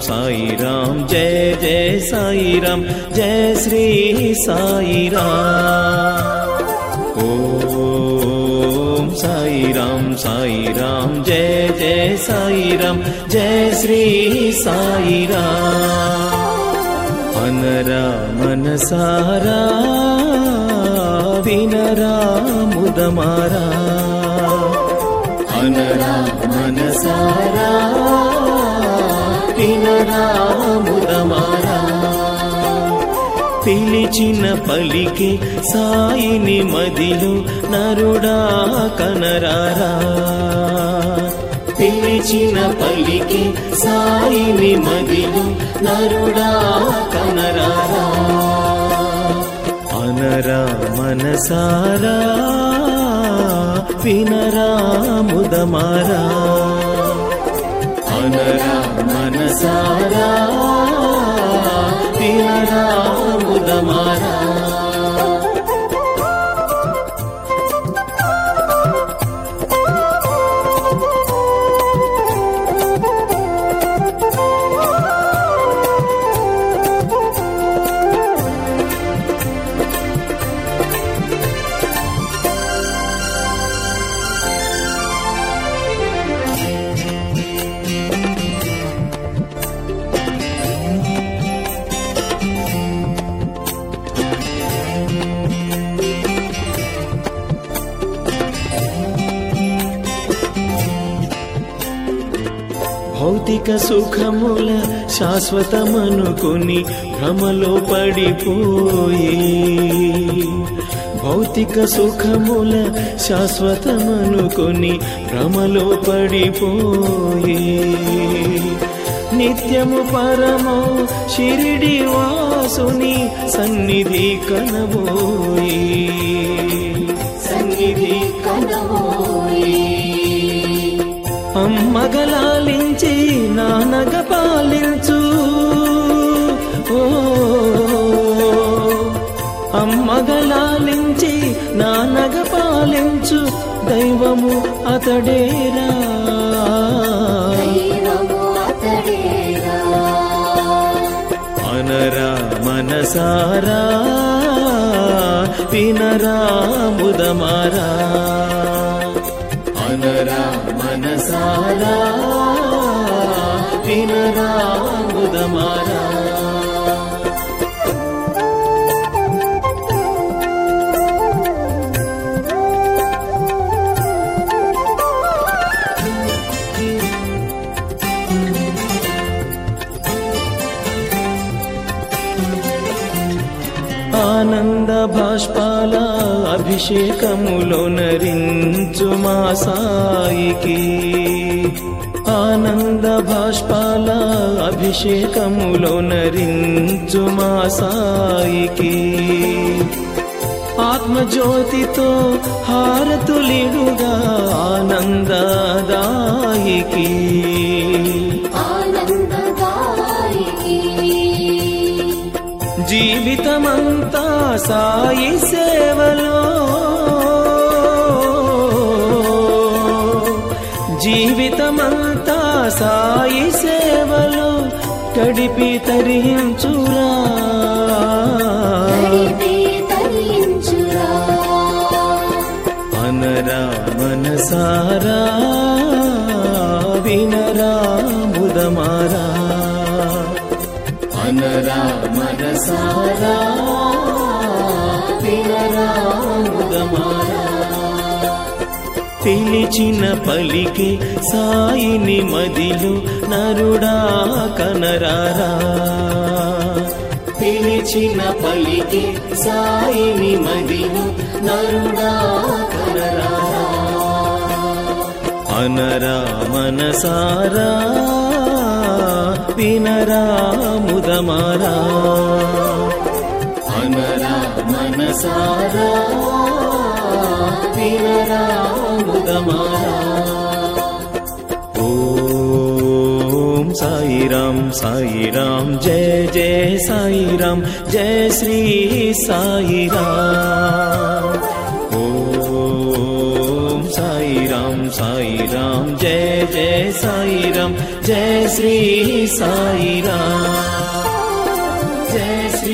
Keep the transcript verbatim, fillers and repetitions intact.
సాయి రామ్ జయ జయ సాయి రామ్ జయ శ్రీ సాయి రామ్. ఓం సాయి రామ్ సాయి రామ్ జయ జయ సాయి రామ్ జయ శ్రీ సాయి రామ్. అనరా మనసారా వినరా ముదమారా, అనరా మనసారా వినరా ముదమారా. పిలిచిన పలికి సాయిని మదిలో నరుడా కనరారా, పిలిచిన పలికి సాయిని మదిలో నరుడా కనరారా. అనరా మనసారా వినరా ముదమారా, అనరా మనసారా వినరా ముదమారా. భౌతిక సుఖముల శాశ్వతమనుకుని భ్రమలో పడిపోయి, భౌతిక సుఖముల శాశ్వతమనుకుని భ్రమలో పడిపోయి, నిత్యము పరమో షిరిడి వాసుని సన్నిధి కనబోయి, సన్నిధి కనబోయి. అమ్మగలాలించి నానగ పాలించు, ఓ అమ్మగలాలించి నానగ పాలించు దైవము అతడేరా, అనరా మనసారా వినరా ముదమారా, అనరా మనసారా వినరా ముదమారా. ఆనంద భాష్పాల అభిషేకములో నరించు మా సాయికి, ఆనంద భాష్పాల అభిషేకములో నరించు మా సాయికి. ఆత్మజ్యోతితో హారతులిడుగా ఆనందదాయికి, జీవితమంతా సాయి సేవలో, జీవితమంతా సాయి సేవలో గడిపి తరించురా, అనరా మనసారా వినరా ముదమారా, అనరా మనసారా వినరా ముదమారా. పిలిచిన పలికి సాయిని మదిలో నరుడా కనరారా, పిలిచిన పలికి సాయిని మదిలో నరుడా కనరారా. అనరా మనసారా వినరా ముదమారా, అనరా మనసారా వినరా ముదమారా. ఓం సాయి రామ్ సాయి రామ్ జయ జయ సాయి రామ్ జయ శ్రీ సాయి రామ్. ఓం సాయి రామ్ राम साई राम जय जय साई राम जय श्री साई राम जय श्री